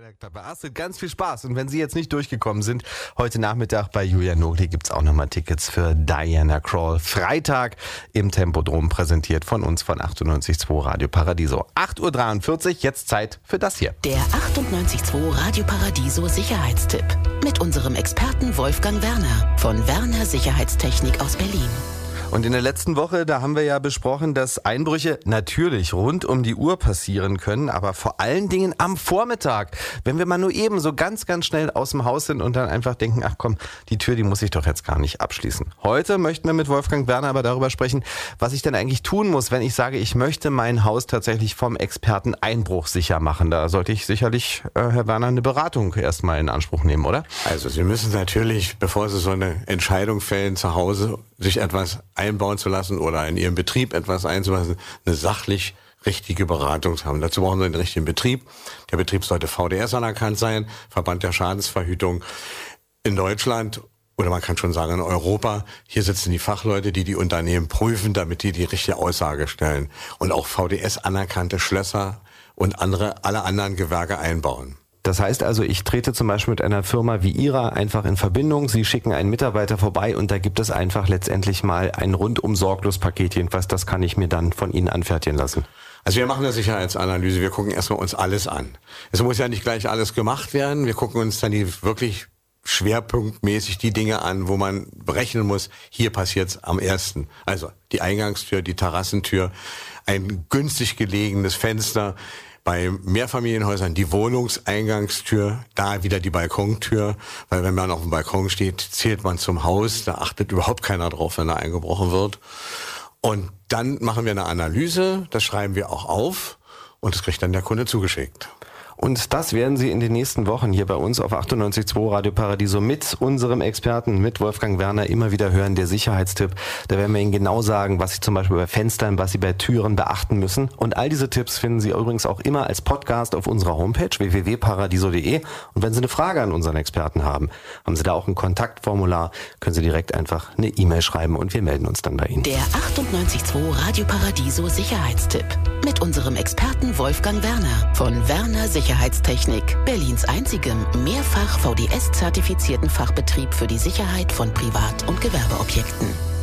Bei Astrid ganz viel Spaß. Und wenn Sie jetzt nicht durchgekommen sind, heute Nachmittag bei Julia Nogli gibt es auch nochmal Tickets für Diana Krall. Freitag im Tempodrom, präsentiert von uns von 98.2 Radio Paradiso. 8.43 Uhr, jetzt Zeit für das hier. Der 98.2 Radio Paradiso Sicherheitstipp. Mit unserem Experten Wolfgang Werner von Werner Sicherheitstechnik aus Berlin. Und in der letzten Woche, da haben wir ja besprochen, dass Einbrüche natürlich rund um die Uhr passieren können, aber vor allen Dingen am Vormittag, wenn wir mal nur eben so ganz schnell aus dem Haus sind und dann einfach denken, ach komm, die Tür, die muss ich doch jetzt gar nicht abschließen. Heute möchten wir mit Wolfgang Werner aber darüber sprechen, was ich denn eigentlich tun muss, wenn ich sage, ich möchte mein Haus tatsächlich vom Experten einbruchsicher machen. Da sollte ich sicherlich, Herr Werner, eine Beratung erstmal in Anspruch nehmen, oder? Also Sie müssen natürlich, bevor Sie so eine Entscheidung fällen, zu Hause sich etwas einbauen zu lassen oder in Ihrem Betrieb etwas einzulassen, eine sachlich richtige Beratung haben. Dazu brauchen Sie einen richtigen Betrieb. Der Betrieb sollte VDS anerkannt sein, Verband der Schadensverhütung in Deutschland oder man kann schon sagen in Europa. Hier sitzen die Fachleute, die die Unternehmen prüfen, damit die richtige Aussage stellen und auch VDS anerkannte Schlösser und alle anderen Gewerke einbauen. Das heißt also, ich trete zum Beispiel mit einer Firma wie Ihrer einfach in Verbindung. Sie schicken einen Mitarbeiter vorbei und da gibt es einfach letztendlich mal ein rundum sorglos Paket. Jedenfalls, das kann ich mir dann von Ihnen anfertigen lassen. Also wir machen eine Sicherheitsanalyse. Wir gucken erstmal uns alles an. Es muss ja nicht gleich alles gemacht werden. Wir gucken uns dann die wirklich schwerpunktmäßig die Dinge an, wo man berechnen muss, hier passiert's am ersten. Also die Eingangstür, die Terrassentür, ein günstig gelegenes Fenster. Bei Mehrfamilienhäusern die Wohnungseingangstür, da wieder die Balkontür, weil wenn man auf dem Balkon steht, zählt man zum Haus, da achtet überhaupt keiner drauf, wenn da eingebrochen wird. Und dann machen wir eine Analyse, das schreiben wir auch auf und das kriegt dann der Kunde zugeschickt. Und das werden Sie in den nächsten Wochen hier bei uns auf 98.2 Radio Paradiso mit unserem Experten, mit Wolfgang Werner immer wieder hören, der Sicherheitstipp. Da werden wir Ihnen genau sagen, was Sie zum Beispiel bei Fenstern, was Sie bei Türen beachten müssen. Und all diese Tipps finden Sie übrigens auch immer als Podcast auf unserer Homepage www.paradiso.de. Und wenn Sie eine Frage an unseren Experten haben, haben Sie da auch ein Kontaktformular, können Sie direkt einfach eine E-Mail schreiben und wir melden uns dann bei Ihnen. Der 98.2 Radio Paradiso Sicherheitstipp. Mit unserem Experten Wolfgang Werner von Werner Sicherheitstechnik, Berlins einzigem mehrfach VDS-zertifizierten Fachbetrieb für die Sicherheit von Privat- und Gewerbeobjekten.